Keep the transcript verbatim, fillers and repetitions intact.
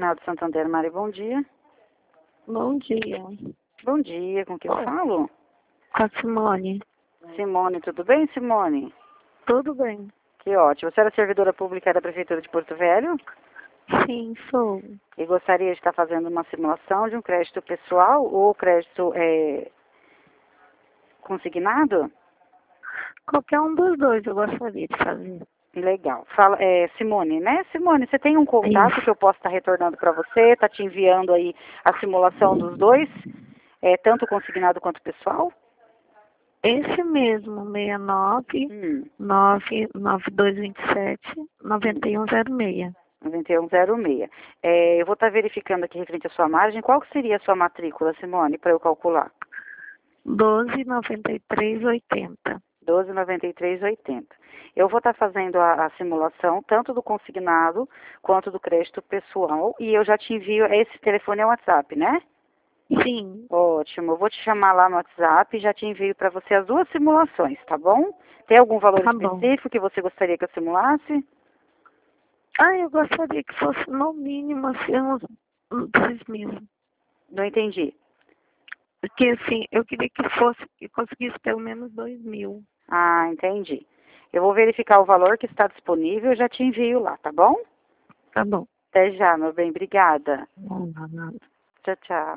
Regional de Santander, Mari, bom dia. Bom dia. Bom dia, com quem eu falo? Com a Simone. Simone, tudo bem, Simone? Tudo bem? Que ótimo. Você era servidora pública da Prefeitura de Porto Velho? Sim, sou. E gostaria de estar fazendo uma simulação de um crédito pessoal ou crédito é, consignado? Qualquer um dos dois eu gostaria de fazer. Legal. Fala, é, Simone, né? Simone, você tem um contato Isso. que eu posso estar retornando para você? Está te enviando aí a simulação dos dois? É, tanto consignado quanto pessoal? Esse mesmo, seis nove Hum. nove nove dois dois sete nove um zero seis. noventa e um zero seis. É, eu vou estar verificando aqui referente à sua margem. Qual que seria a sua matrícula, Simone, para eu calcular? doze noventa e três oitenta. doze noventa e três oitenta. Eu vou estar fazendo a, a simulação tanto do consignado quanto do crédito pessoal e eu já te envio, esse telefone é o WhatsApp, né? Sim, Ótimo, eu vou te chamar lá no WhatsApp e já te envio para você as duas simulações, tá bom? Tem algum valor tá bom. específico que você gostaria que eu simulasse? Ah, eu gostaria que fosse no mínimo assim, uns uns dois mil. Não entendi. Porque assim, eu queria que fosse, que conseguisse pelo menos dois mil. Ah, entendi. Eu vou verificar o valor que está disponível e já te envio lá, tá bom? Tá bom. Até já, meu bem. Obrigada. Não, não, não. Tchau, tchau.